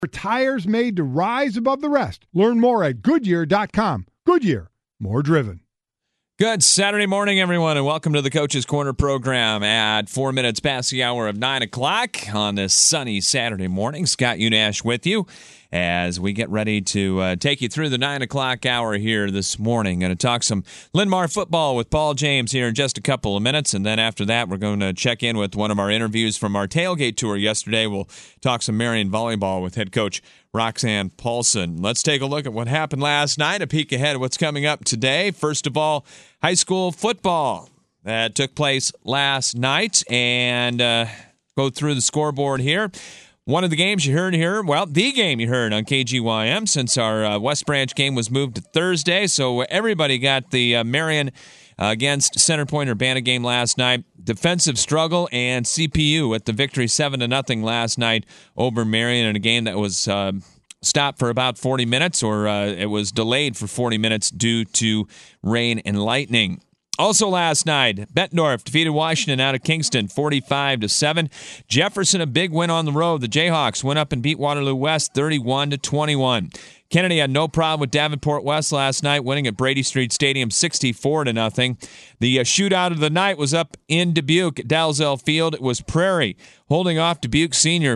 Tires made to rise above the rest. Learn more at Goodyear.com. Goodyear, more driven. Good Saturday morning, everyone, and welcome to the Coach's Corner program at 4 minutes past the hour of 9 o'clock on this sunny Saturday morning. Scott Unash with you as we get ready to take you through the 9 o'clock hour here this morning. Going to talk some Linn-Mar football with Paul James here in just a couple of minutes, and then after that, we're going to check in with one of our interviews from our tailgate tour yesterday. We'll talk some Marion volleyball with head coach Roxanne Paulson. Let's take a look at what happened last night, a peek ahead of what's coming up today. First of all, high school football that took place last night, and go through the scoreboard here. One of the games you heard here, well, the game you heard on KGYM since our West Branch game was moved to Thursday, so everybody got the Marion against Center Point Urbana game last night. Defensive struggle and CPU at the victory 7-0 last night over Marion in a game that was stopped for about 40 minutes, or it was delayed for 40 minutes due to rain and lightning. Also last night, Bettendorf defeated Washington out of Kingston 45-7. Jefferson, a big win on the road. The Jayhawks went up and beat Waterloo West 31-21. Kennedy had no problem with Davenport West last night, winning at Brady Street Stadium 64-0. The shootout of the night was up in Dubuque at Dalzell Field. It was Prairie holding off Dubuque Senior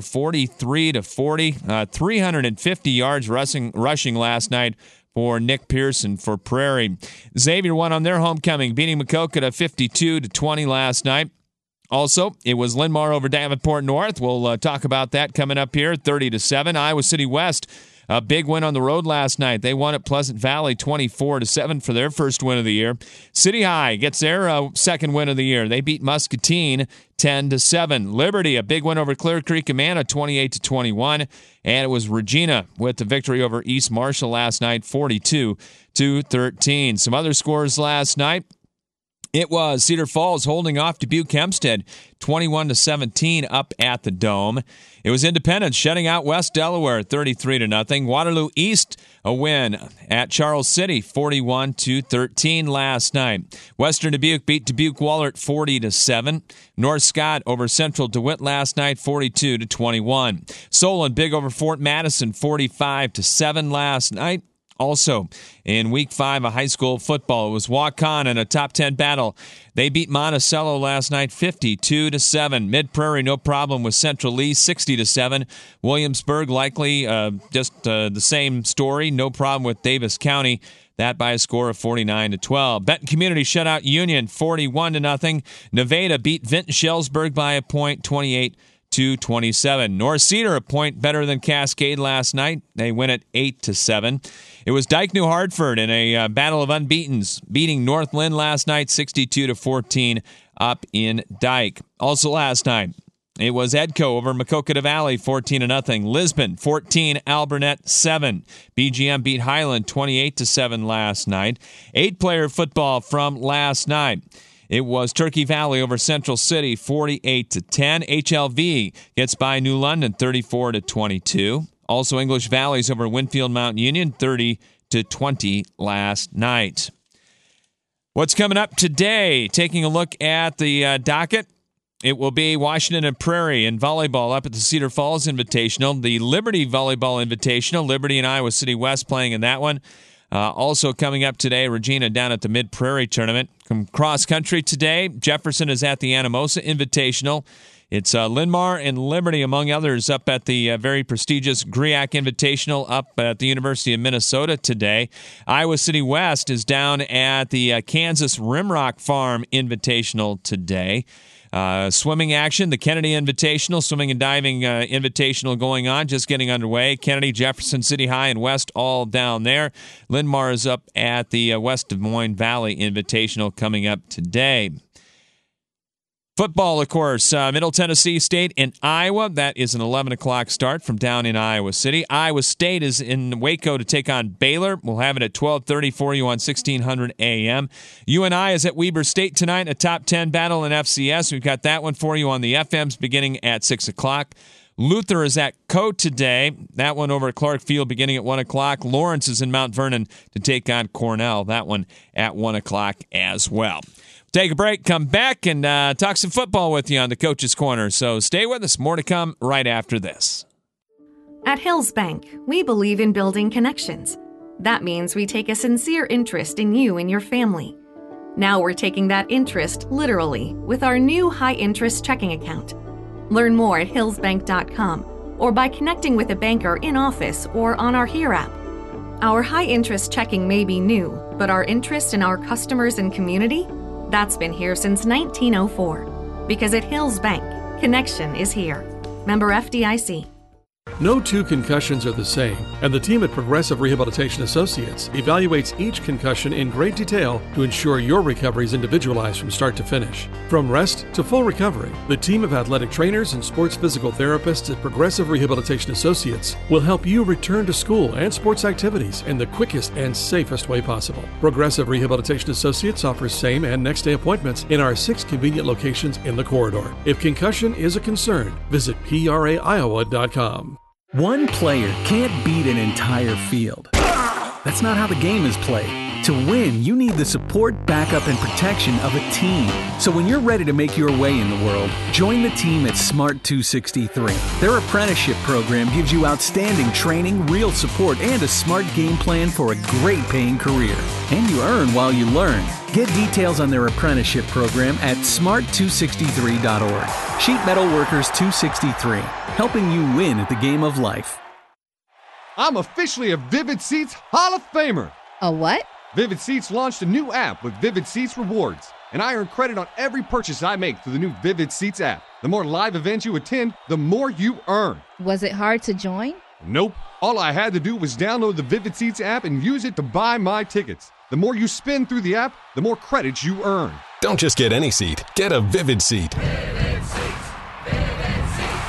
43-40. 350 yards rushing last night for Nick Pearson for Prairie. Xavier won on their homecoming, beating Maquoketa 52-20 last night. Also, it was Linn-Mar over Davenport North. We'll talk about that coming up here, 30-7. Iowa City West, a big win on the road last night. They won at Pleasant Valley 24-7 for their first win of the year. City High gets their second win of the year. They beat Muscatine 10-7. Liberty, a big win over Clear Creek Amana 28-21. And it was Regina with the victory over East Marshall last night 42-13. Some other scores last night. It was Cedar Falls holding off Dubuque Hempstead 21-17 up at the Dome. It was Independence shutting out West Delaware 33-0. Waterloo East a win at Charles City 41-13 last night. Western Dubuque beat Dubuque Wahlert 40-7. North Scott over Central DeWitt last night 42-21. Solon big over Fort Madison 45-7 last night. Also, in Week 5 of high school football, it was Waukon in a top 10 battle. They beat Monticello last night 52-7. Mid-Prairie, no problem with Central Lee, 60-7. Williamsburg, likely just the same story, no problem with Davis County. That by a score of 49-12. Benton Community shut out Union 41-0. Nevada beat Vinton Shellsburg by a point, 28-27. North Cedar a point better than Cascade last night. They win at 8-7. It was Dike New Hartford in a battle of unbeatens, beating North Lynn last night 62-14 up in Dike. Also last night, it was Edco over Maquoketa Valley 14-0. Lisbon 14, Albernet 7. BGM beat Highland 28-7 last night. 8-player football from last night. It was Turkey Valley over Central City, 48-10. HLV gets by New London, 34-22. Also, English Valleys over Winfield Mount Union, 30-20 last night. What's coming up today? Taking a look at the docket. It will be Washington and Prairie in volleyball up at the Cedar Falls Invitational. The Liberty Volleyball Invitational. Liberty and Iowa City West playing in that one. Also coming up today, Regina down at the Mid-Prairie Tournament. From cross country today, Jefferson is at the Anamosa Invitational. It's Linn-Mar and Liberty, among others, up at the very prestigious GRIAC Invitational up at the University of Minnesota today. Iowa City West is down at the Kansas Rimrock Farm Invitational today. Swimming action, the Kennedy Invitational, swimming and diving invitational going on, just getting underway. Kennedy, Jefferson, City High, and West all down there. Linn-Mar is up at the West Des Moines Valley Invitational coming up today. Football, of course, Middle Tennessee State and Iowa. That is an 11 o'clock start from down in Iowa City. Iowa State is in Waco to take on Baylor. We'll have it at 12:30 for you on 1600 a.m. UNI is at Weber State tonight, a top 10 battle in FCS. We've got that one for you on the FMs beginning at 6 o'clock. Luther is at Coe today. That one over at Clark Field beginning at 1 o'clock. Lawrence is in Mount Vernon to take on Cornell. That one at 1 o'clock as well. Take a break, come back, and talk some football with you on the Coach's Corner. So stay with us. More to come right after this. At Hills Bank, we believe in building connections. That means we take a sincere interest in you and your family. Now we're taking that interest literally with our new high-interest checking account. Learn more at hillsbank.com or by connecting with a banker in office or on our Here app. Our high-interest checking may be new, but our interest in our customers and community, that's been here since 1904. Because at Hills Bank, connection is here. Member FDIC. No two concussions are the same, and the team at Progressive Rehabilitation Associates evaluates each concussion in great detail to ensure your recovery is individualized from start to finish. From rest to full recovery, the team of athletic trainers and sports physical therapists at Progressive Rehabilitation Associates will help you return to school and sports activities in the quickest and safest way possible. Progressive Rehabilitation Associates offers same and next day appointments in our 6 convenient locations in the corridor. If concussion is a concern, visit praiowa.com. One player can't beat an entire field. That's not how the game is played. To win, you need the support, backup, and protection of a team. So when you're ready to make your way in the world, join the team at Smart 263. Their apprenticeship program gives you outstanding training, real support, and a smart game plan for a great paying career. And you earn while you learn. Get details on their apprenticeship program at smart263.org. Sheet Metal Workers 263, helping you win at the game of life. I'm officially a Vivid Seats Hall of Famer. A what? Vivid Seats launched a new app with Vivid Seats Rewards, and I earn credit on every purchase I make through the new Vivid Seats app. The more live events you attend, the more you earn. Was it hard to join? Nope. All I had to do was download the Vivid Seats app and use it to buy my tickets. The more you spend through the app, the more credits you earn. Don't just get any seat. Get a Vivid Seat. Vivid Seats. Vivid Seats.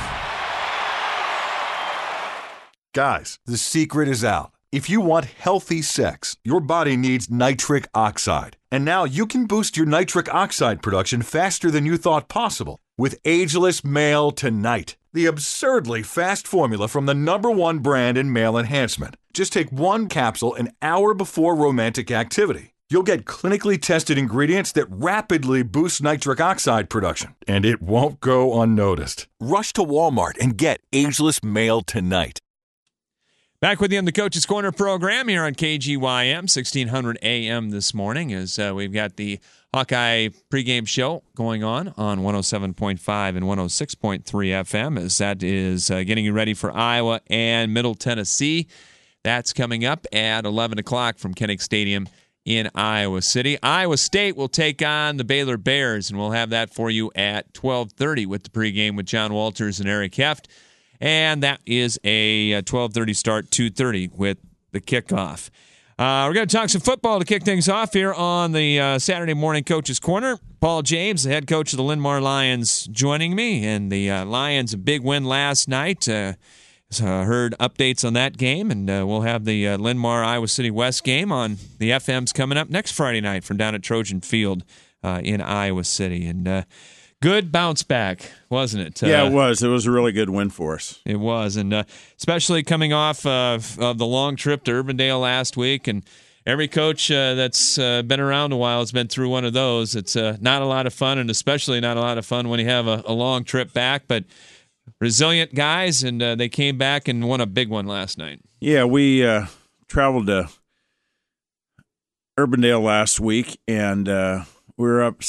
Guys, the secret is out. If you want healthy sex, your body needs nitric oxide. And now you can boost your nitric oxide production faster than you thought possible with Ageless Male Tonight, the absurdly fast formula from the #1 brand in male enhancement. Just take 1 capsule an hour before romantic activity. You'll get clinically tested ingredients that rapidly boost nitric oxide production, and it won't go unnoticed. Rush to Walmart and get Ageless Male Tonight. Back with you in the Coach's Corner program here on KGYM, 1600 AM this morning, as we've got the Hawkeye pregame show going on 107.5 and 106.3 FM, as that is getting you ready for Iowa and Middle Tennessee. That's coming up at 11 o'clock from Kinnick Stadium in Iowa City. Iowa State will take on the Baylor Bears, and we'll have that for you at 12:30 with the pregame with John Walters and Eric Heft. And that is a 12:30 start, 2:30 with the kickoff. We're going to talk some football to kick things off here on the Saturday morning Coach's Corner. Paul James, the head coach of the Linn-Mar Lions, joining me. And the Lions, a big win last night. Heard updates on that game, and we'll have the Linn-Mar Iowa City West game on the FMs coming up next Friday night from down at Trojan Field in Iowa City. And good bounce back, wasn't it? Yeah, it was. It was a really good win for us. It was, and especially coming off of the long trip to Urbandale last week. And every coach that's been around a while has been through one of those. It's not a lot of fun, and especially not a lot of fun when you have a long trip back. But resilient guys, and they came back and won a big one last night. Yeah, we traveled to Urbandale last week, and we were up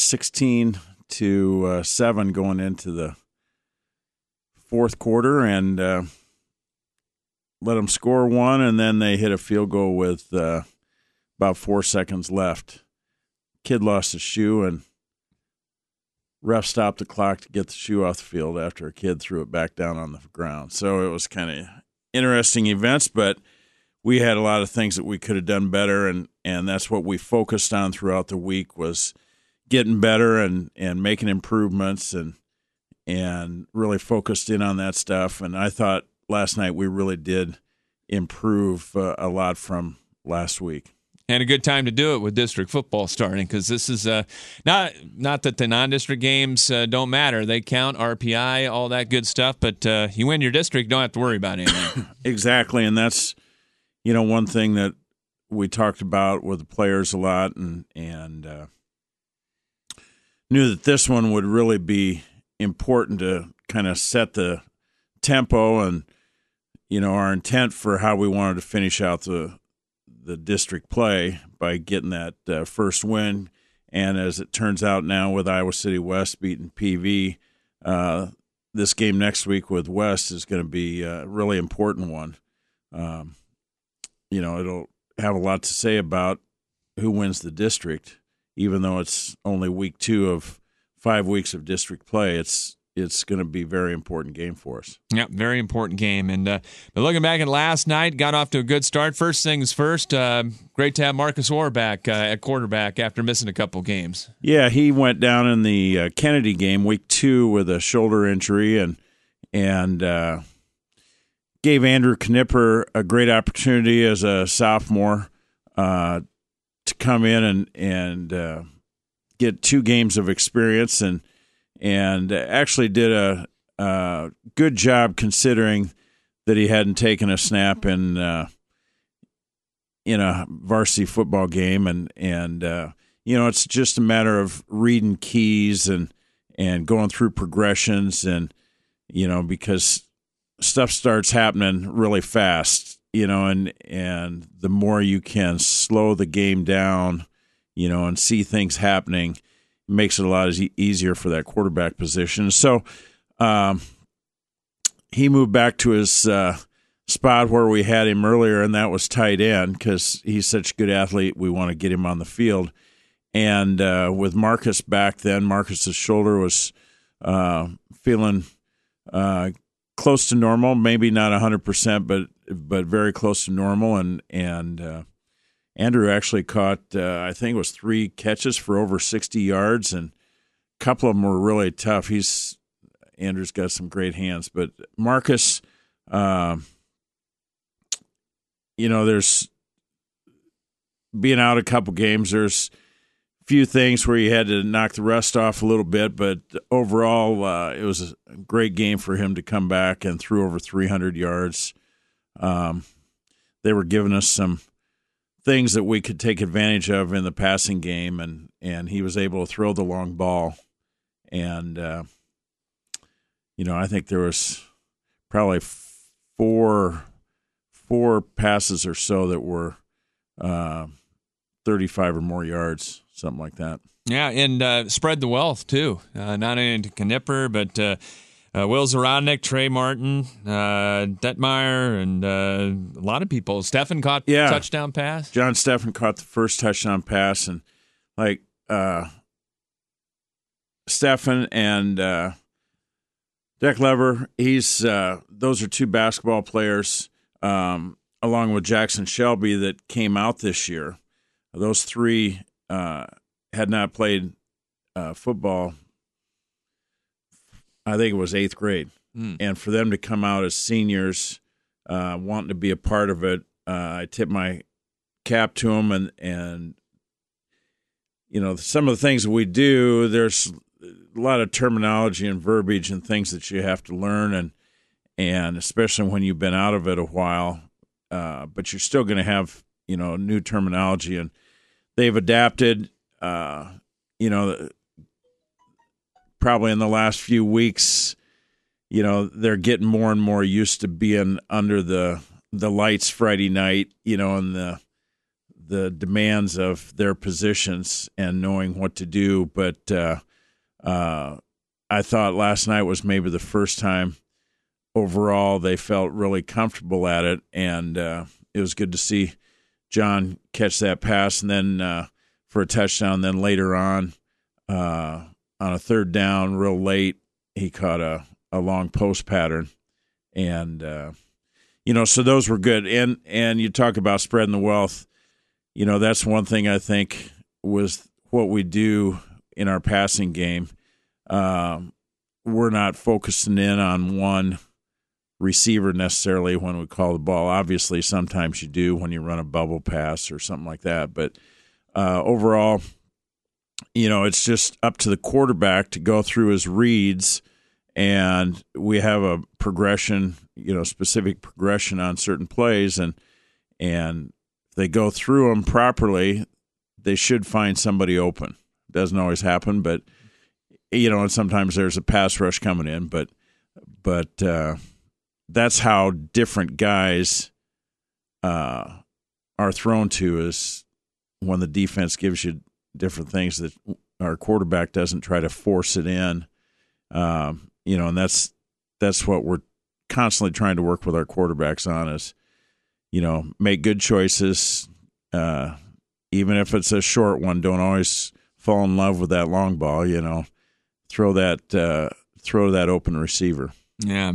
16-7 going into the fourth quarter, and let them score one, and then they hit a field goal with about 4 seconds left. Kid lost his shoe, and ref stopped the clock to get the shoe off the field after a kid threw it back down on the ground. So it was kind of interesting events, but we had a lot of things that we could have done better, and that's what we focused on throughout the week was getting better and making improvements and really focused in on that stuff. And I thought last night we really did improve a lot from last week. And a good time to do it with district football starting, because this is not that the non-district games don't matter. They count, RPI, all that good stuff, but you win your district, don't have to worry about anything. Exactly, and that's one thing that we talked about with the players a lot, and knew that this one would really be important to kind of set the tempo and our intent for how we wanted to finish out the district play by getting that first win. And as it turns out now with Iowa City West beating PV, this game next week with West is going to be a really important one. It'll have a lot to say about who wins the district, even though it's only week 2 of 5 weeks of district play. It's going to be a very important game for us. Yeah, very important game. And but looking back at last night, got off to a good start. First things first, great to have Marcus Orr back at quarterback after missing a couple games. Yeah, he went down in the Kennedy game, week 2, with a shoulder injury, and gave Andrew Knipper a great opportunity as a sophomore to come in and get 2 games of experience and actually did a good job considering that he hadn't taken a snap in a varsity football game, and it's just a matter of reading keys and going through progressions, and because stuff starts happening really fast, and the more you can slow the game down, and see things happening, makes it a lot easier for that quarterback position. So he moved back to his spot where we had him earlier, and that was tight end because he's such a good athlete. We want to get him on the field. And with Marcus back then, Marcus's shoulder was feeling close to normal, maybe not 100%, but very close to normal. And Andrew actually caught, I think it was 3 catches for over 60 yards, and a couple of them were really tough. Andrew's got some great hands, but Marcus, there's being out a couple games, there's a few things where you had to knock the rust off a little bit, but overall, it was a great game for him to come back and threw over 300 yards. They were giving us some things that we could take advantage of in the passing game, and he was able to throw the long ball. And, I think there was probably four passes or so that were 35 or more yards, something like that. Yeah, and spread the wealth, too. Not only to Knipper, but Will Zarodnik, Trey Martin, Detmeyer, and a lot of people. Steffen caught the touchdown pass. John Steffen caught the first touchdown pass, and Steffen and Deck Lever, those are 2 basketball players, along with Jackson Shelby, that came out this year. Those 3 had not played football. I think it was 8th grade. And for them to come out as seniors, wanting to be a part of it, I tip my cap to them. And some of the things that we do, there's a lot of terminology and verbiage and things that you have to learn, and especially when you've been out of it a while, but you're still going to have, new terminology, and they've adapted, probably in the last few weeks, they're getting more and more used to being under the lights Friday night, and the demands of their positions and knowing what to do. But I thought last night was maybe the first time overall they felt really comfortable at it, and it was good to see John catch that pass, and then for a touchdown. Then later on a 3rd down, real late, he caught a long post pattern, and so those were good. And you talk about spreading the wealth. That's one thing I think was what we do in our passing game. We're not focusing in on one receiver necessarily when we call the ball. Obviously, sometimes you do when you run a bubble pass or something like that. But overall, it's just up to the quarterback to go through his reads, and we have a progression, specific progression on certain plays, and if they go through them properly, they should find somebody open. Doesn't always happen, but and sometimes there's a pass rush coming in, but that's how different guys are thrown to, is when the defense gives you different things that our quarterback doesn't try to force it in. And that's what we're constantly trying to work with our quarterbacks on, is, make good choices. Even if it's a short one, don't always fall in love with that long ball. Throw that open receiver. Yeah,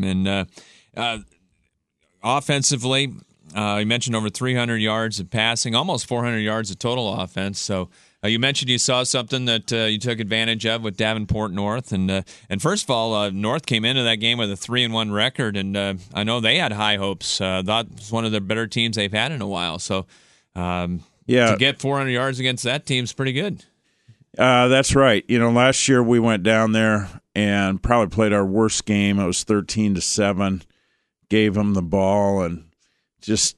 offensively, you mentioned over 300 yards of passing, almost 400 yards of total offense. So you mentioned you saw something that you took advantage of with Davenport North, and first of all, North came into that game with a 3-1 record, and I know they had high hopes. That was one of the better teams they've had in a while. So to get 400 yards against that team's pretty good. That's right. Last year we went down there and probably played our worst game. It was 13-7. Gave them the ball and just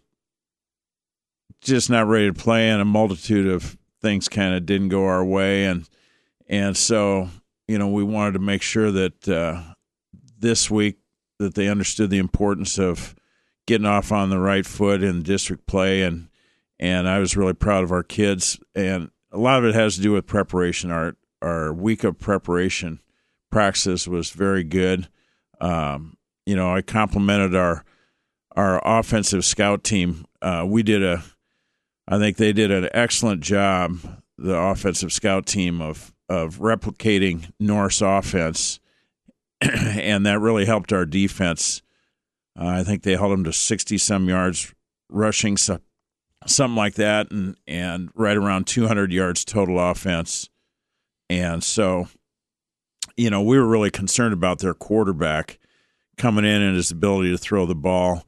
not ready to play, and a multitude of things kind of didn't go our way, and so we wanted to make sure that this week that they understood the importance of getting off on the right foot in district play, and I was really proud of our kids, and a lot of it has to do with preparation. Our week of preparation practice was very good. I complimented our offensive scout team. I think they did an excellent job, the offensive scout team, of replicating North's offense, and that really helped our defense. I think they held them to 60-some yards rushing, something like that, and right around 200 yards total offense. And so, we were really concerned about their quarterback coming in and his ability to throw the ball.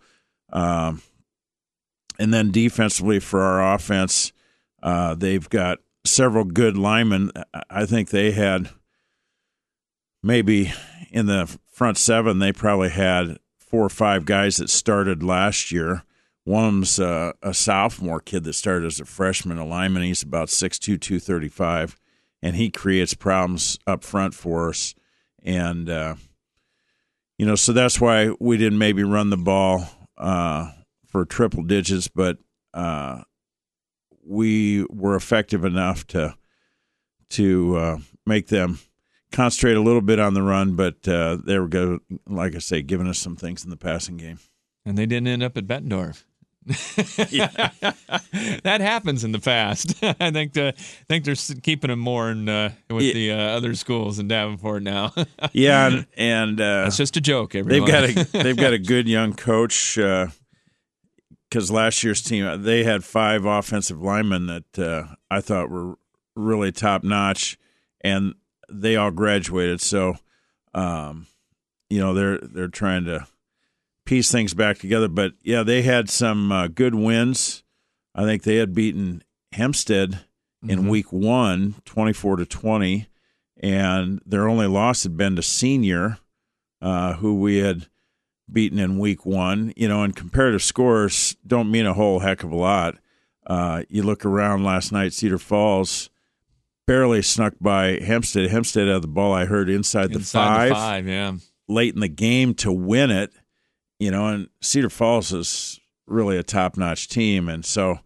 And then defensively for our offense, they've got several good linemen. I think they had, maybe in the front seven, they probably had 4 or 5 guys that started last year. One of them's a sophomore kid that started as a freshman, a lineman. He's about 6'2", 235, and he creates problems up front for us. And, so that's why we didn't maybe run the ball for triple digits, but we were effective enough to make them concentrate a little bit on the run, but they were good, like I say, giving us some things in the passing game. And they didn't end up at Bettendorf. That happens in the past. I think they're keeping them more with the other schools in Davenport now. Yeah, and that's just a joke. Everyone. They've got a good young coach. Because last year's team, they had 5 offensive linemen that I thought were really top notch, and they all graduated. So, they're trying to piece things back together. But yeah, they had some good wins. I think they had beaten Hempstead in week 1, 24-20, and their only loss had been to Senior, who we had beaten in week 1. And comparative scores don't mean a whole heck of a lot. You look around last night, Cedar Falls barely snuck by Hempstead. Hempstead had the ball, I heard, inside the 5. Yeah. Late in the game to win it, and Cedar Falls is really a top-notch team. And so,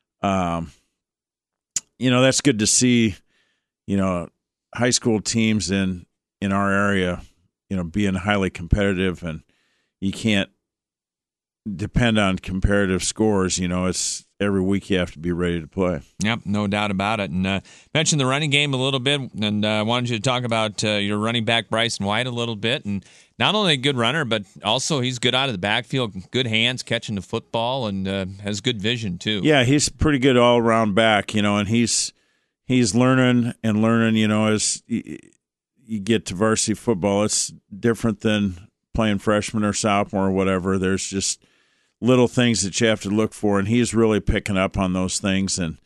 that's good to see, high school teams in our area, being highly competitive, and you can't depend on comparative scores. It's every week you have to be ready to play. Yep, no doubt about it. And mentioned the running game a little bit, and I wanted you to talk about your running back, Bryson White, a little bit. And not only a good runner, but also he's good out of the backfield, good hands catching the football, and has good vision, too. Yeah, he's pretty good all-around back, and he's learning, as you get to varsity football. It's different than playing freshman or sophomore or whatever. There's just little things that you have to look for, and he's really picking up on those things. And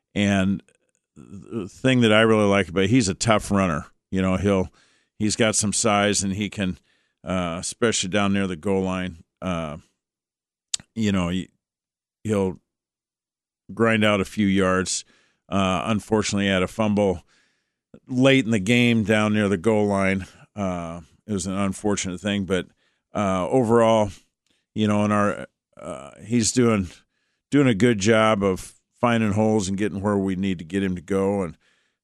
the thing that I really like about he's a tough runner. He's got some size, and he can, especially down near the goal line, he'll grind out a few yards. Unfortunately, he had a fumble late in the game down near the goal line. It was an unfortunate thing, but overall, and he's doing a good job of finding holes and getting where we need to get him to go. And,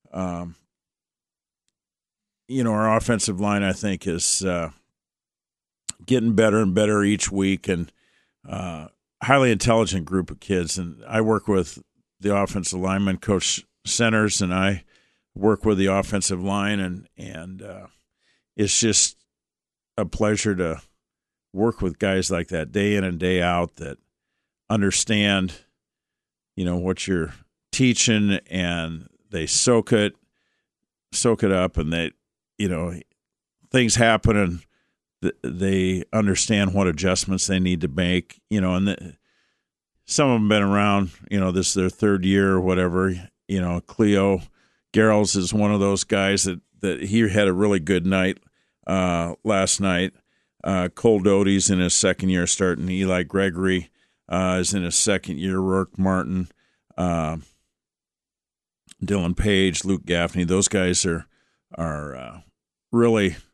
our offensive line, I think, is getting better and better each week, and highly intelligent group of kids. And I work with the offensive lineman, Coach Centers, and I work with the offensive line, and it's just a pleasure to work with guys like that day in and day out that understand, what you're teaching, and they soak it up, and they, things happen, and they understand what adjustments they need to make, and some of them been around, this is their third year or whatever. Cleo Garrels is one of those guys that he had a really good night last night. Cole Doty's in his second year starting. Eli Gregory is in his second year. Rourke Martin, Dylan Page, Luke Gaffney. Those guys are really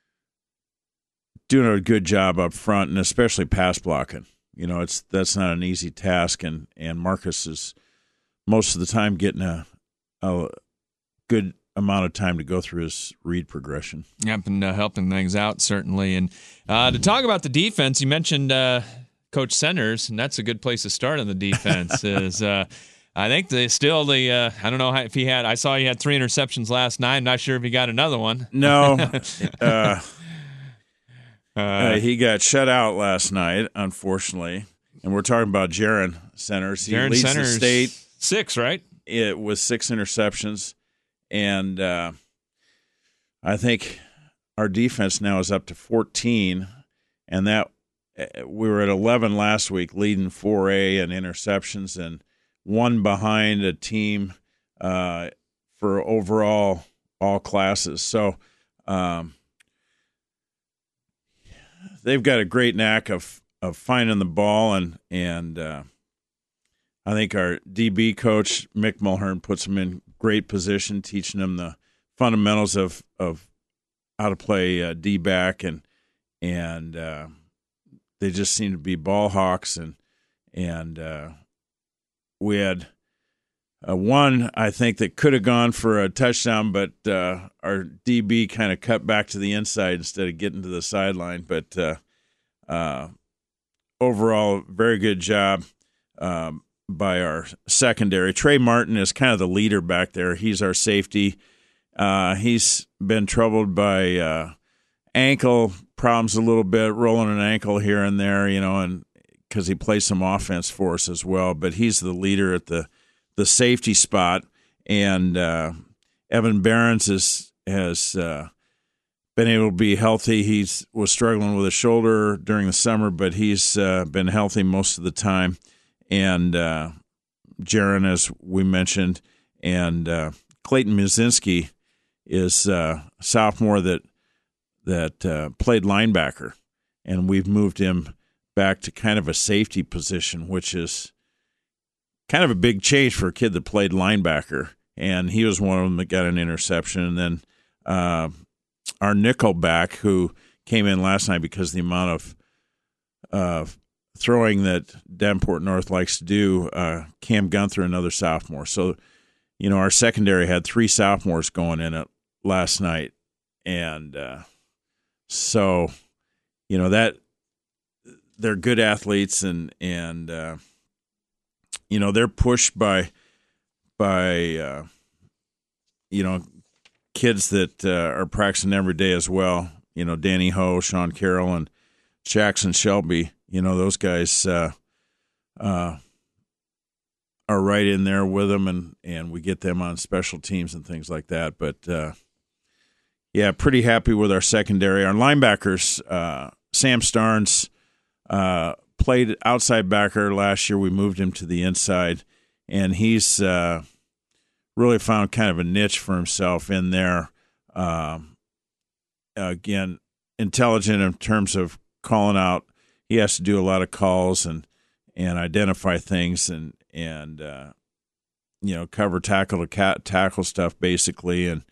doing a good job up front, and especially pass blocking. That's not an easy task, and Marcus is most of the time getting a good amount of time to go through his read progression. Yep, and helping things out, certainly. And to talk about the defense, you mentioned Coach Centers, and that's a good place to start on the defense. I think I don't know if he had – I saw he had 3 interceptions last night. I'm not sure if he got another one. No. He got shut out last night, unfortunately. And we're talking about Jaron Centers. He leads the state. 6, right? With 6 interceptions. And I think our defense now is up to 14. And that we were at 11 last week, leading 4A in interceptions, and 1 behind a team for overall all classes. So they've got a great knack of finding the ball, and I think our DB coach, Mick Mulhern, puts them in great position, teaching them the fundamentals of how to play D-back, and they just seem to be ball hawks, and we had one, I think, that could have gone for a touchdown, but our DB kind of cut back to the inside instead of getting to the sideline. But overall, very good job by our secondary. Trey Martin is kind of the leader back there. He's our safety. He's been troubled by ankle problems a little bit, rolling an ankle here and there, and because he plays some offense for us as well. But he's the leader at the safety spot, and Evan Behrens has been able to be healthy. He was struggling with a shoulder during the summer, but he's been healthy most of the time. And Jaron, as we mentioned, and Clayton Muzinski is a sophomore that played linebacker, and we've moved him back to kind of a safety position, which is kind of a big change for a kid that played linebacker. And he was one of them that got an interception. And then our nickel back, who came in last night because of the amount of throwing that Davenport North likes to do, Cam Gunther, another sophomore. So, our secondary had 3 sophomores going in it last night. And so, that they're good athletes, and they're pushed by kids that are practicing every day as well. Danny Ho, Sean Carroll, and Jackson Shelby. Those guys are right in there with them, and we get them on special teams and things like that. But pretty happy with our secondary. Our linebackers, Sam Starnes played outside backer last year. We moved him to the inside, and he's really found kind of a niche for himself in there. Again, intelligent in terms of calling out. He has to do a lot of calls and identify things and cover tackle to tackle stuff basically, and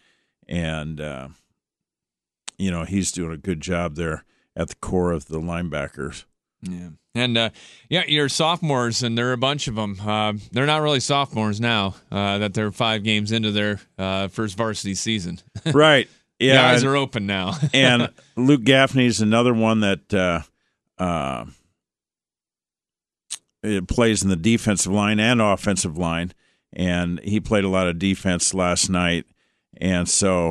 he's doing a good job there at the core of the linebackers Yeah. And, your sophomores, and there are a bunch of them. They're not really sophomores now that they're 5 games into their first varsity season. Right. Yeah. The eyes are open now. And Luke Gaffney's another one that plays in the defensive line and offensive line, and he played a lot of defense last night. And so,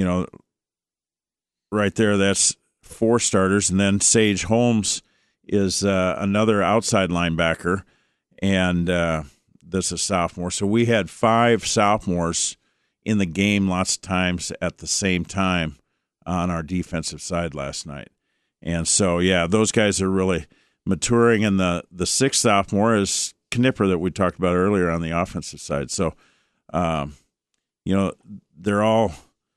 right there, that's 4 starters. And then Sage Holmes is another outside linebacker, and this is a sophomore. So we had 5 sophomores in the game lots of times at the same time on our defensive side last night. And so, those guys are really maturing. And the 6th sophomore is Knipper that we talked about earlier on the offensive side. So, they're all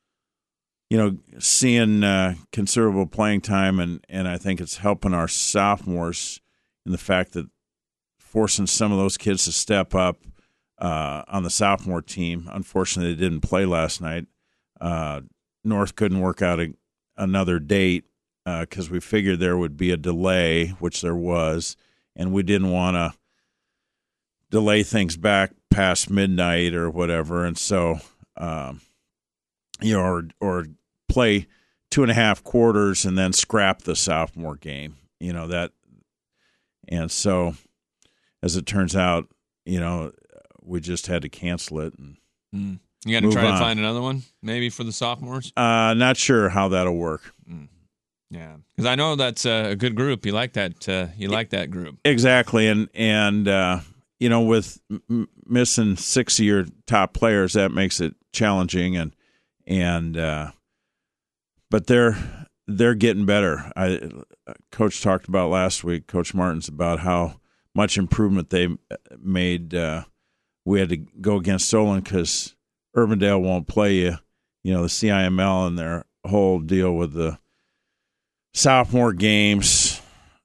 seeing considerable playing time, and I think it's helping our sophomores in the fact that forcing some of those kids to step up on the sophomore team. Unfortunately, they didn't play last night. North couldn't work out another date because we figured there would be a delay, which there was, and we didn't want to delay things back past midnight or whatever, and so or play 2.5 quarters and then scrap the sophomore game, that. And so, as it turns out, we just had to cancel it. And you got to try to find another one, maybe for the sophomores. Not sure how that'll work. Yeah, because I know that's a good group. You like that. You like that group. Exactly, and with missing 6 of your top players, that makes it challenging. And but they're getting better. Coach talked about last week, Coach Martins, about how much improvement they made. We had to go against Solon because Urbandale won't play you. The CIML and their whole deal with the sophomore games,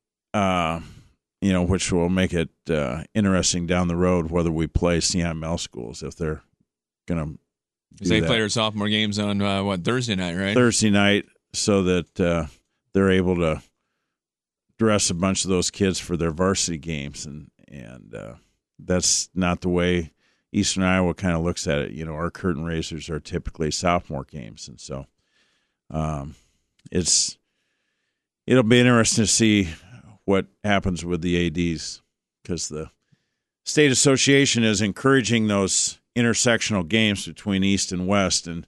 which will make it interesting down the road whether we play CIML schools if they're going to. They play their sophomore games on Thursday night, right? Thursday night, so that they're able to dress a bunch of those kids for their varsity games, and that's not the way Eastern Iowa kind of looks at it. Our curtain raisers are typically sophomore games, and so it'll be interesting to see what happens with the ADs, because the state association is encouraging those intersectional games between East and West, and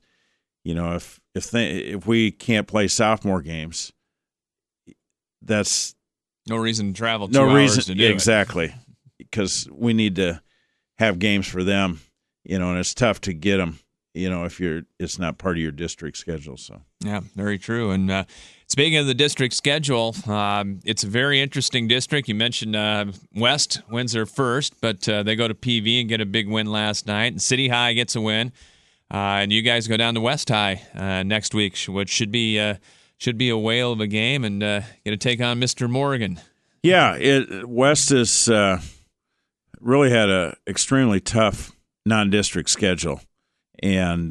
if we can't play sophomore games, that's no reason to travel 2 hours to do exactly, because we need to have games for them, and it's tough to get them, if it's not part of your district schedule. So yeah, very true. And speaking of the district schedule, it's a very interesting district. You mentioned West wins their first, but they go to PV and get a big win last night. And City High gets a win, and you guys go down to West High next week, which should be a whale of a game, and get to take on Mr. Morgan. Yeah, West has really had a extremely tough non-district schedule, and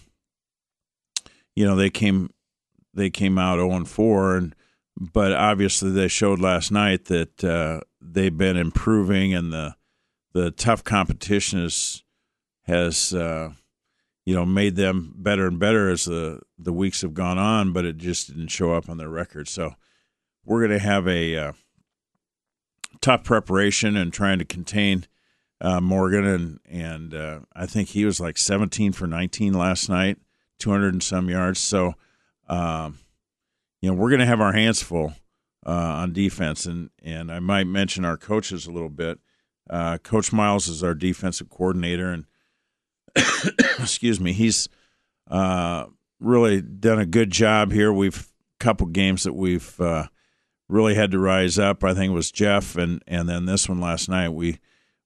they came out 0-4, but obviously they showed last night that they've been improving, and the tough competition has made them better and better as the weeks have gone on, but it just didn't show up on their record. So we're going to have a tough preparation and trying to contain Morgan, and I think he was like 17 for 19 last night, 200 and some yards. So we're going to have our hands full on defense, and I might mention our coaches a little bit. Coach Miles is our defensive coordinator, and excuse me, he's really done a good job here. We've a couple games that we've really had to rise up. I think it was Jeff, and then this one last night we've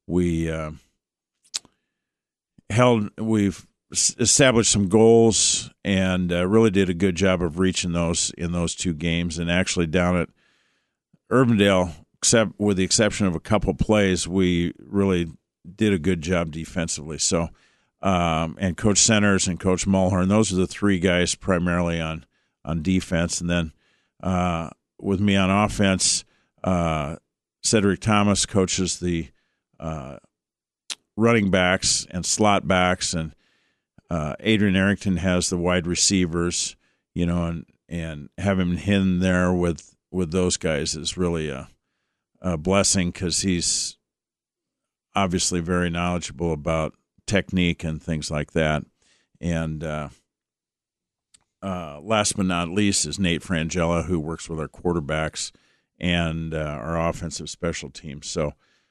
established some goals and really did a good job of reaching those in those 2 games. And actually down at Urbandale, except with the exception of a couple plays, we really did a good job defensively. So, and Coach Centers and Coach Mulhern, those are the 3 guys primarily on defense. And then with me on offense, Cedric Thomas coaches the running backs and slot backs, and Adrian Arrington has the wide receivers, and having him hidden there with those guys is really a blessing, because he's obviously very knowledgeable about technique and things like that. And last but not least is Nate Frangella, who works with our quarterbacks and our offensive special teams. So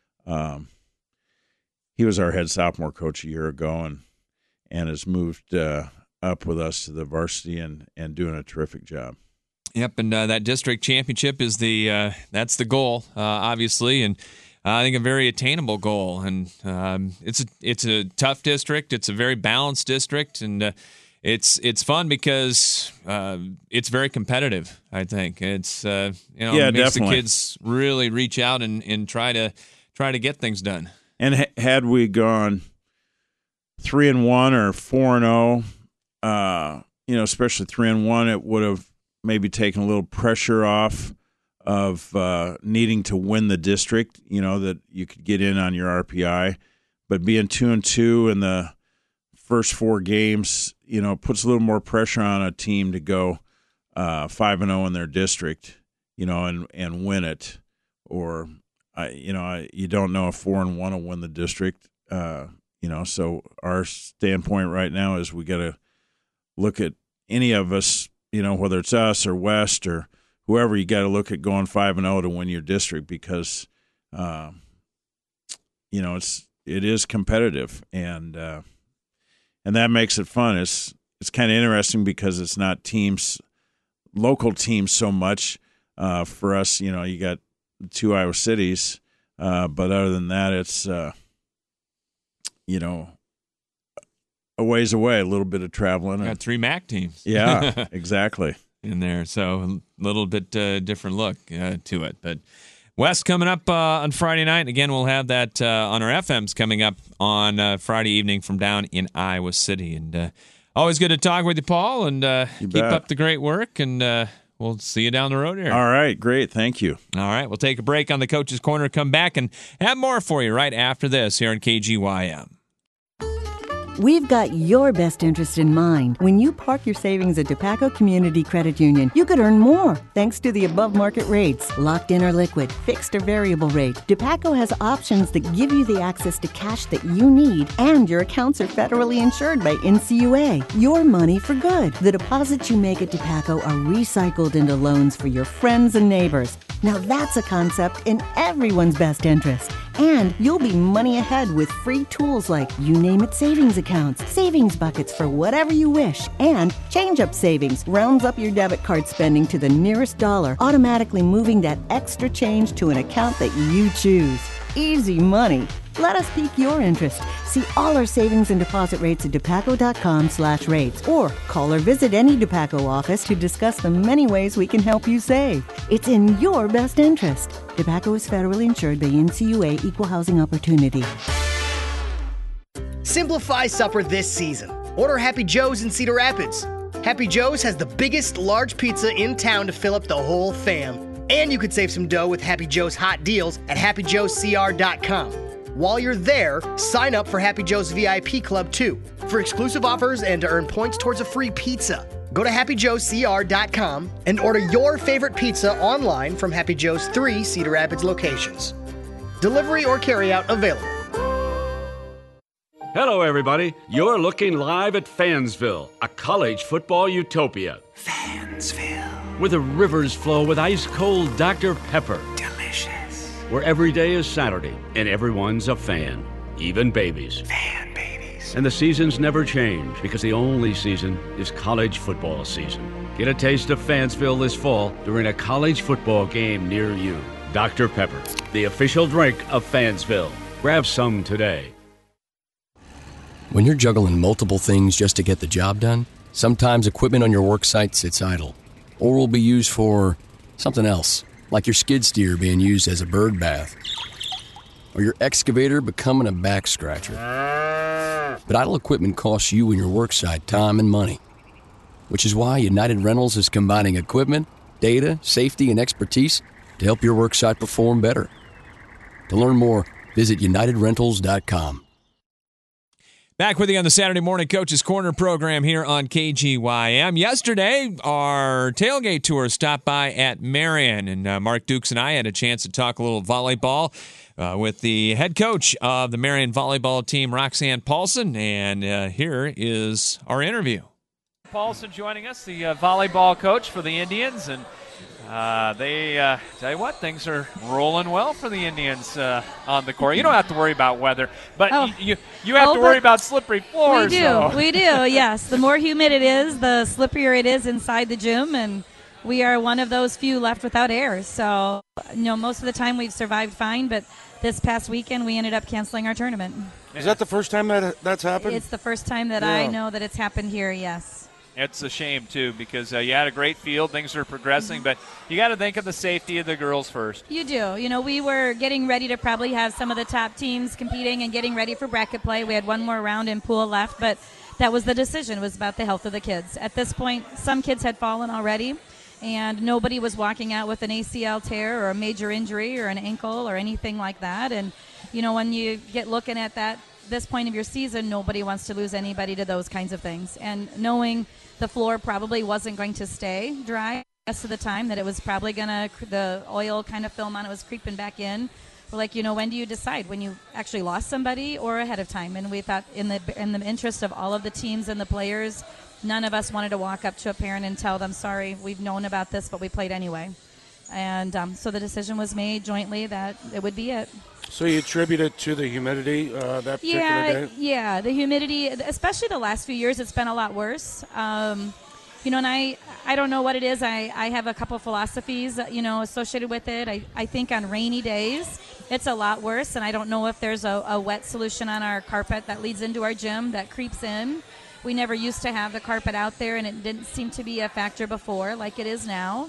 he was our head sophomore coach a year ago, and has moved up with us to the varsity and doing a terrific job. Yep, and that district championship is that's the goal, obviously, and I think a very attainable goal. And it's a tough district. It's a very balanced district, and it's fun because it's very competitive. I think it's it makes definitely. the kids really reach out and try to get things done. And had we gone 3-1 or 4-0, especially 3-1, it would have maybe taken a little pressure off of needing to win the district, that you could get in on your RPI. But being 2-2 in the first 4 games, puts a little more pressure on a team to go 5-0 in their district, and win it. Or, you don't know if 4-1 will win the district. So our standpoint right now is we got to look at any of us, whether it's us or West or whoever, you got to look at going 5-0 to win your district, because, it is competitive, and that makes it fun. It's kind of interesting because it's not local teams so much. For us, you got 2 Iowa cities, but other than that, it's a ways away, a little bit of traveling. Got 3 MAC teams. Yeah, exactly. In there, so a little bit different look to it. But West coming up on Friday night. Again, we'll have that on our FMs coming up on Friday evening from down in Iowa City. And always good to talk with you, Paul, and keep up the great work, and we'll see you down the road here. All right, great. Thank you. All right, we'll take a break on the Coach's Corner, come back, and have more for you right after this here on KGYM. We've got your best interest in mind. When you park your savings at DePaco Community Credit Union, you could earn more thanks to the above-market rates. Locked in or liquid, fixed or variable rate, DePaco has options that give you the access to cash that you need, and your accounts are federally insured by NCUA. Your money for good. The deposits you make at DePaco are recycled into loans for your friends and neighbors. Now that's a concept in everyone's best interest. And you'll be money ahead with free tools like You Name It savings accounts, savings buckets for whatever you wish, and Change Up Savings rounds up your debit card spending to the nearest dollar, automatically moving that extra change to an account that you choose. Easy money. Let us pique your interest. See all our savings and deposit rates at DePaco.com/rates, or call or visit any DePaco office to discuss the many ways we can help you save. It's in your best interest. DePaco is federally insured by NCUA Equal Housing Opportunity. Simplify supper this season. Order Happy Joe's in Cedar Rapids. Happy Joe's has the biggest large pizza in town to fill up the whole fam. And you could save some dough with Happy Joe's hot deals at HappyJoe'sCR.com. While you're there, sign up for Happy Joe's VIP Club too, for exclusive offers and to earn points towards a free pizza. Go to HappyJoe'sCR.com and order your favorite pizza online from Happy Joe's 3 Cedar Rapids locations. Delivery or carryout available. Hello, everybody. You're looking live at Fansville, a college football utopia. Fansville. Where the rivers flow with ice-cold Dr. Pepper. Delicious. Where every day is Saturday and everyone's a fan, even babies. Fan babies. And the seasons never change because the only season is college football season. Get a taste of Fansville this fall during a college football game near you. Dr. Pepper, the official drink of Fansville. Grab some today. When you're juggling multiple things just to get the job done, sometimes equipment on your work site sits idle, or will be used for something else, like your skid steer being used as a bird bath, or your excavator becoming a back scratcher. But idle equipment costs you and your work site time and money, which is why United Rentals is combining equipment, data, safety, and expertise to help your worksite perform better. To learn more, visit UnitedRentals.com. Back with you on the Saturday Morning Coach's Corner program here on KGYM. Yesterday, our tailgate tour stopped by at Marion, and Mark Dukes and I had a chance to talk a little volleyball with the head coach of the Marion volleyball team, Roxanne Paulson, and here is our interview. Paulson joining us, the volleyball coach for the Indians, and they tell you what, things are rolling well for the Indians on the court. You don't have to worry about weather, but you have to worry about slippery floors. We do, yes. The more humid it is, the slipperier it is inside the gym, and we are one of those few left without air. So, most of the time we've survived fine, but this past weekend we ended up canceling our tournament. Is that the first time that's happened? It's the first time that I know that it's happened here, yes. It's a shame, too, because you had a great field. Things are progressing, but you got to think of the safety of the girls first. You do. We were getting ready to probably have some of the top teams competing and getting ready for bracket play. We had one more round in pool left, but that was the decision. It was about the health of the kids. At this point, some kids had fallen already, and nobody was walking out with an ACL tear or a major injury or an ankle or anything like that. And, when you get looking at this point of your season, nobody wants to lose anybody to those kinds of things. And knowing the floor probably wasn't going to stay dry the rest of the time, that it was probably the oil kind of film on it was creeping back in. We're like, when do you decide? When you actually lost somebody or ahead of time? And we thought in the interest of all of the teams and the players, none of us wanted to walk up to a parent and tell them, sorry, we've known about this, but we played anyway. And so the decision was made jointly that it would be it. So you attribute it to the humidity that particular day? Yeah, the humidity, especially the last few years, it's been a lot worse. And I don't know what it is. I have a couple philosophies, associated with it. I think on rainy days, it's a lot worse, and I don't know if there's a wet solution on our carpet that leads into our gym that creeps in. We never used to have the carpet out there, and it didn't seem to be a factor before like it is now.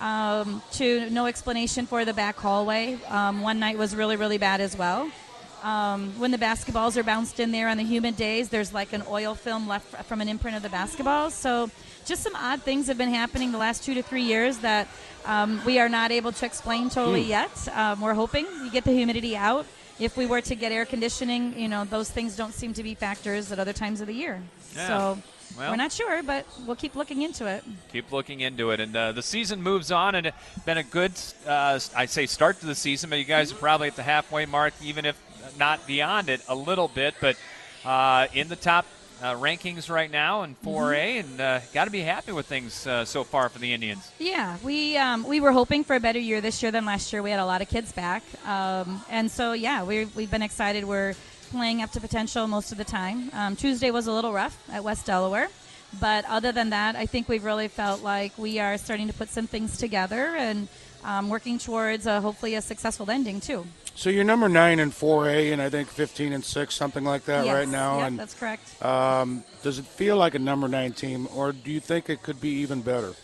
To no explanation for the back hallway. One night was really, really bad as well. When the basketballs are bounced in there on the humid days, there's like an oil film left from an imprint of the basketballs. So just some odd things have been happening the last 2 to 3 years that we are not able to explain totally yet. We're hoping you get the humidity out. If we were to get air conditioning, those things don't seem to be factors at other times of the year. Yeah. So well, we're not sure, but we'll keep looking into it. Keep looking into it. And the season moves on, and it's been a good, I'd say, start to the season, but you guys are probably at the halfway mark, even if not beyond it a little bit. But in the top rankings right now in 4A, and got to be happy with things so far for the Indians. Yeah, we were hoping for a better year this year than last year. We had a lot of kids back. And so, yeah, we've been excited. We're playing up to potential most of the time. Tuesday was a little rough at West Delaware, but other than that, I think we've really felt like we are starting to put some things together and working towards hopefully a successful ending too. So you're number 9 in 4A, and I think 15 and 6, something like that, yes, right now. Yeah, and that's correct. Does it feel like a number 9 team, or do you think it could be even better?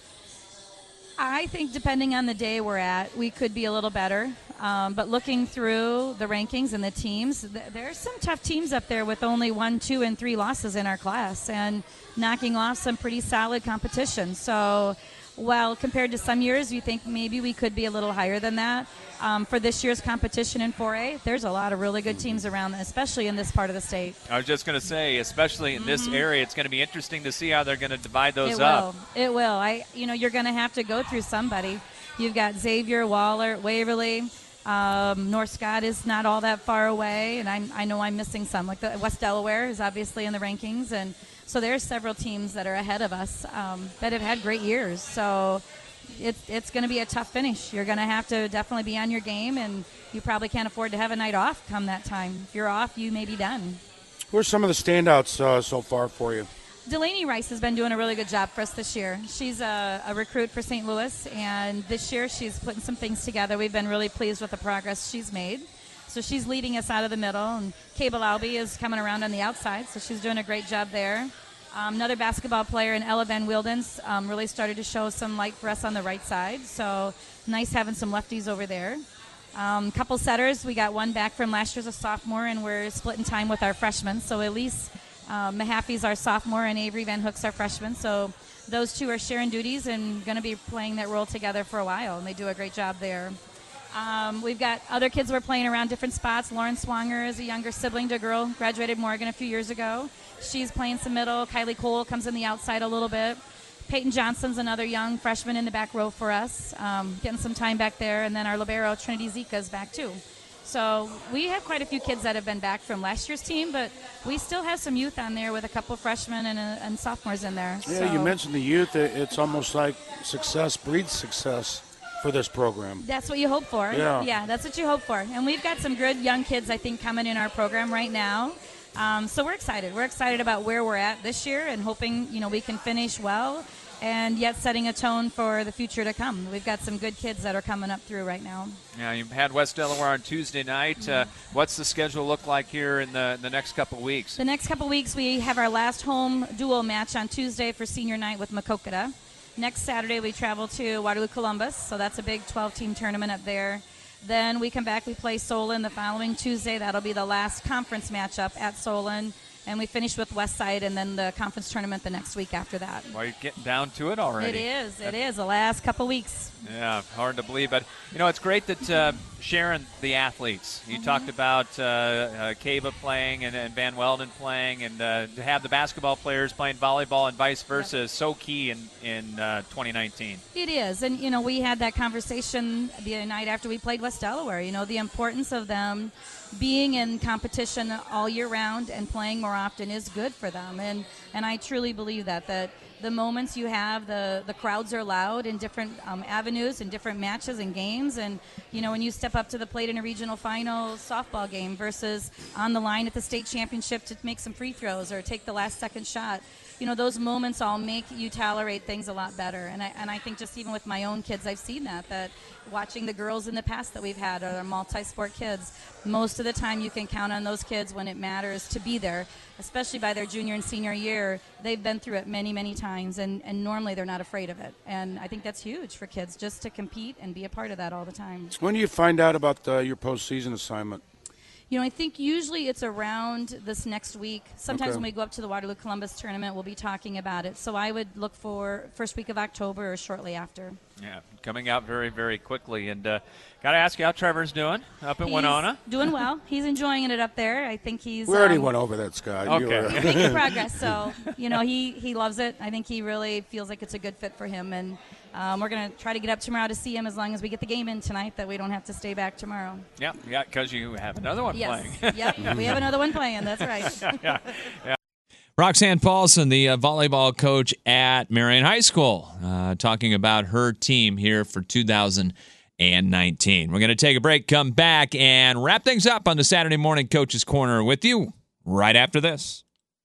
I think depending on the day we're at, we could be a little better. But looking through the rankings and the teams, there are some tough teams up there with only 1, 2, and 3 losses in our class and knocking off some pretty solid competition. So while compared to some years, you think maybe we could be a little higher than that. For this year's competition in 4A, there's a lot of really good teams around, especially in this part of the state. I was just going to say, especially in this area, it's going to be interesting to see how they're going to divide those up. It will. You're going to have to go through somebody. You've got Xavier, Waller, Waverly. North Scott is not all that far away, and I know I'm missing some. Like the West Delaware is obviously in the rankings, and so there's several teams that are ahead of us that have had great years. So it's going to be a tough finish. You're going to have to definitely be on your game, and you probably can't afford to have a night off come that time. If you're off, you may be done. Who are some of the standouts so far for you? Delaney Rice has been doing a really good job for us this year. She's a recruit for St. Louis, and this year she's putting some things together. We've been really pleased with the progress she's made. So she's leading us out of the middle, and Kay Balaubi is coming around on the outside, so she's doing a great job there. Another basketball player in Ella Van Wildens really started to show some light for us on the right side, so nice having some lefties over there. Couple setters, we got one back from last year as a sophomore, and we're splitting time with our freshmen, so Elise Mahaffey's our sophomore and Avery Van Hook's our freshman. So those two are sharing duties and going to be playing that role together for a while, and they do a great job there. We've got other kids who are playing around different spots. Lauren Swanger is a younger sibling to a girl, graduated Morgan a few years ago. She's playing some middle. Kylie Cole comes in the outside a little bit. Peyton Johnson's another young freshman in the back row for us, getting some time back there. And then our libero, Trinity Zika, is back too. So we have quite a few kids that have been back from last year's team, but we still have some youth on there with a couple freshmen and sophomores in there. Yeah, so you mentioned the youth. It's almost like success breeds success for this program. that's what you hope for. Yeah. That's what you hope for. And we've got some good young kids, I think, coming in our program right now. So we're excited. We're excited about where we're at this year and hoping, we can finish well and yet setting a tone for the future to come. We've got some good kids that are coming up through right now. Yeah, you had West Delaware on Tuesday night. What's the schedule look like here in the next couple of weeks? The next couple of weeks, we have our last home dual match on Tuesday for senior night with Makokata. Next Saturday, we travel to Waterloo Columbus, so that's a big 12-team tournament up there. Then we come back, we play Solon the following Tuesday. That'll be the last conference matchup at Solon. And we finish with Westside and then the conference tournament the next week after that. Well, you're getting down to it already. It is. The last couple weeks. Yeah, hard to believe. But, it's great that sharing the athletes. You talked about Kava playing and Van Welden playing, and to have the basketball players playing volleyball and vice versa is so key in 2019. It is. And, we had that conversation the night after we played West Delaware. The importance of them being in competition all year round and playing more often is good for them. And I truly believe that the moments you have, the crowds are loud in different avenues and different matches and games. And, when you step up to the plate in a regional final softball game versus on the line at the state championship to make some free throws or take the last second shot, those moments all make you tolerate things a lot better. And I think just even with my own kids, I've seen that watching the girls in the past that we've had are multi-sport kids, most of the time you can count on those kids when it matters to be there, especially by their junior and senior year. They've been through it many, many times, and normally they're not afraid of it. And I think that's huge for kids, just to compete and be a part of that all the time. When do you find out about your postseason assignment? I think usually it's around this next week. Sometimes Okay. when we go up to the Waterloo Columbus tournament, we'll be talking about it. So I would look for first week of October or shortly after. Yeah, coming out very, very quickly. And got to ask you how Trevor's doing up in Winona. Doing well. He's enjoying it up there. I think he's... We already went over that, Scott. Okay. Making progress. So, he loves it. I think he really feels like it's a good fit for him. And we're going to try to get up tomorrow to see him as long as we get the game in tonight, that we don't have to stay back tomorrow. Yeah, because you have another one playing. Yep, we have another one playing. That's right. yeah. Roxanne Paulson, the volleyball coach at Marion High School, talking about her team here for 2019. We're going to take a break, come back, and wrap things up on the Saturday Morning Coach's Corner with you right after this.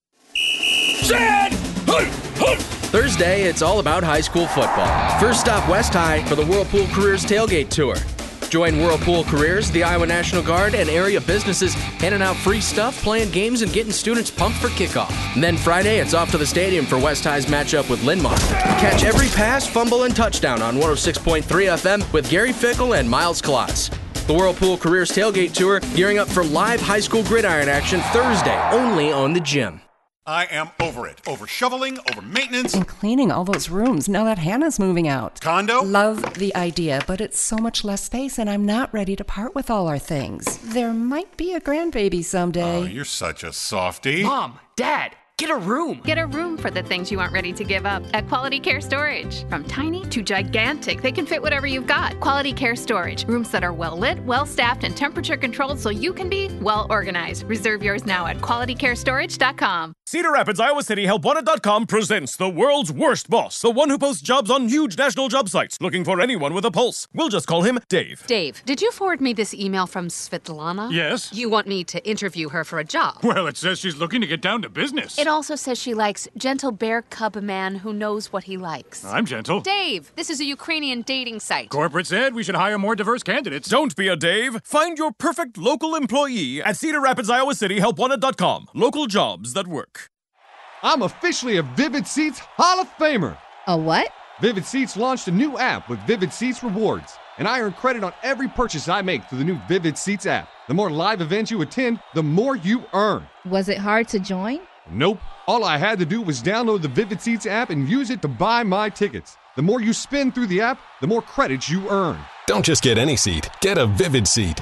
Thursday, it's all about high school football. First stop, West High for the Whirlpool Careers Tailgate Tour. Join Whirlpool Careers, the Iowa National Guard, and area businesses handing out free stuff, playing games, and getting students pumped for kickoff. And then Friday, it's off to the stadium for West High's matchup with Linn-Mar. Catch every pass, fumble, and touchdown on 106.3 FM with Gary Fickle and Miles Klotz. The Whirlpool Careers Tailgate Tour gearing up for live high school gridiron action Thursday, only on the Gym. I am over it. Over shoveling, over maintenance. And cleaning all those rooms now that Hannah's moving out. Condo? Love the idea, but it's so much less space and I'm not ready to part with all our things. There might be a grandbaby someday. Oh, you're such a softie. Mom, Dad, get a room. Get a room for the things you aren't ready to give up at Quality Care Storage. From tiny to gigantic, they can fit whatever you've got. Quality Care Storage. Rooms that are well lit, well staffed, and temperature controlled so you can be well organized. Reserve yours now at qualitycarestorage.com. Cedar Rapids, Iowa City, HelpWanted.com presents the world's worst boss, the one who posts jobs on huge national job sites, looking for anyone with a pulse. We'll just call him Dave. Dave, did you forward me this email from Svetlana? Yes. You want me to interview her for a job? Well, it says she's looking to get down to business. It also says she likes gentle bear cub man who knows what he likes. I'm gentle. Dave, this is a Ukrainian dating site. Corporate said we should hire more diverse candidates. Don't be a Dave. Find your perfect local employee at Cedar Rapids, Iowa City, HelpWanted.com. Local jobs that work. I'm officially a Vivid Seats Hall of Famer. A what? Vivid Seats launched a new app with Vivid Seats Rewards, and I earn credit on every purchase I make through the new Vivid Seats app. The more live events you attend, the more you earn. Was it hard to join? Nope. All I had to do was download the Vivid Seats app and use it to buy my tickets. The more you spend through the app, the more credits you earn. Don't just get any seat. Get a Vivid seat.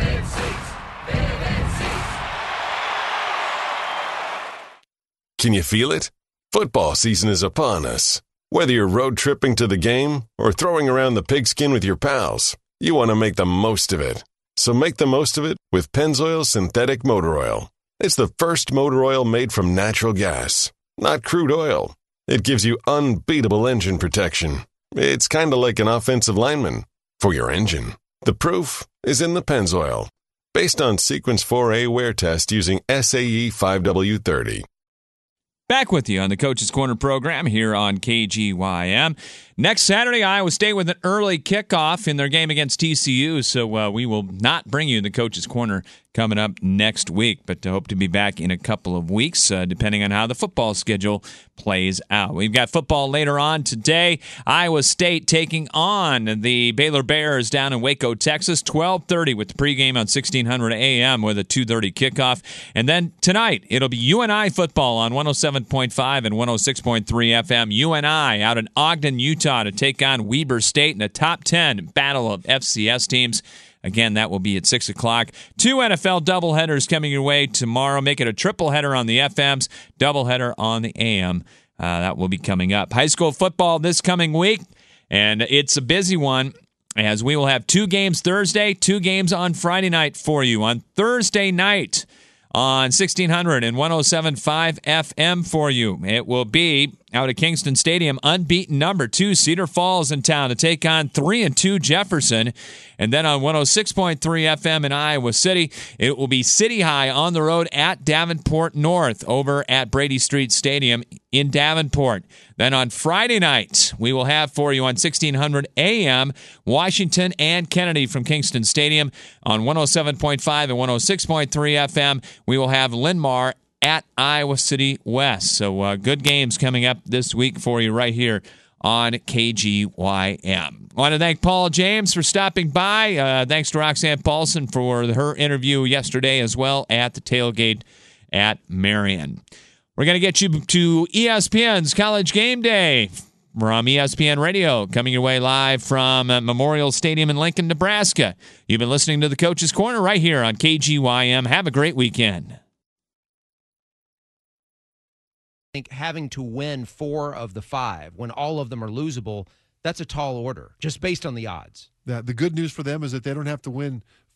Can you feel it? Football season is upon us. Whether you're road tripping to the game or throwing around the pigskin with your pals, you want to make the most of it. So make the most of it with Pennzoil Synthetic Motor Oil. It's the first motor oil made from natural gas, not crude oil. It gives you unbeatable engine protection. It's kind of like an offensive lineman for your engine. The proof is in the Pennzoil, based on Sequence 4A wear test using SAE 5W30. Back with you on the Coach's Corner program here on KGYM. Next Saturday, Iowa State with an early kickoff in their game against TCU, so we will not bring you the Coach's Corner coming up next week, but hope to be back in a couple of weeks, depending on how the football schedule plays out. We've got football later on today. Iowa State taking on the Baylor Bears down in Waco, Texas, 12:30 with the pregame on 1600 AM with a 2:30 kickoff. And then tonight, it'll be UNI football on 107.5 and 106.3 FM. UNI out in Ogden, Utah to take on Weber State in a top 10 battle of FCS teams. Again, that will be at 6 o'clock. 2 NFL doubleheaders coming your way tomorrow. Make it a triple header on the FMs, doubleheader on the AM. That will be coming up. High school football this coming week, and it's a busy one, as we will have 2 games Thursday, 2 games on Friday night for you. On Thursday night on 1600 and 107.5 FM for you, it will be out at Kingston Stadium, unbeaten number 2 Cedar Falls in town to take on 3-2 Jefferson. And then on 106.3 FM in Iowa City, it will be City High on the road at Davenport North over at Brady Street Stadium in Davenport. Then on Friday night, we will have for you on 1600 AM, Washington and Kennedy from Kingston Stadium. On 107.5 and 106.3 FM, we will have Linn-Mar at Iowa City West. So good games coming up this week for you right here on KGYM. I want to thank Paul James for stopping by. Thanks to Roxanne Paulson for her interview yesterday as well at the tailgate at Marion. We're going to get you to ESPN's College Game Day from ESPN Radio, coming your way live from Memorial Stadium in Lincoln, Nebraska. You've been listening to the Coach's Corner right here on KGYM. Have a great weekend. I think having to win 4 of the 5 when all of them are losable, that's a tall order, just based on the odds. The good news for them is that they don't have to win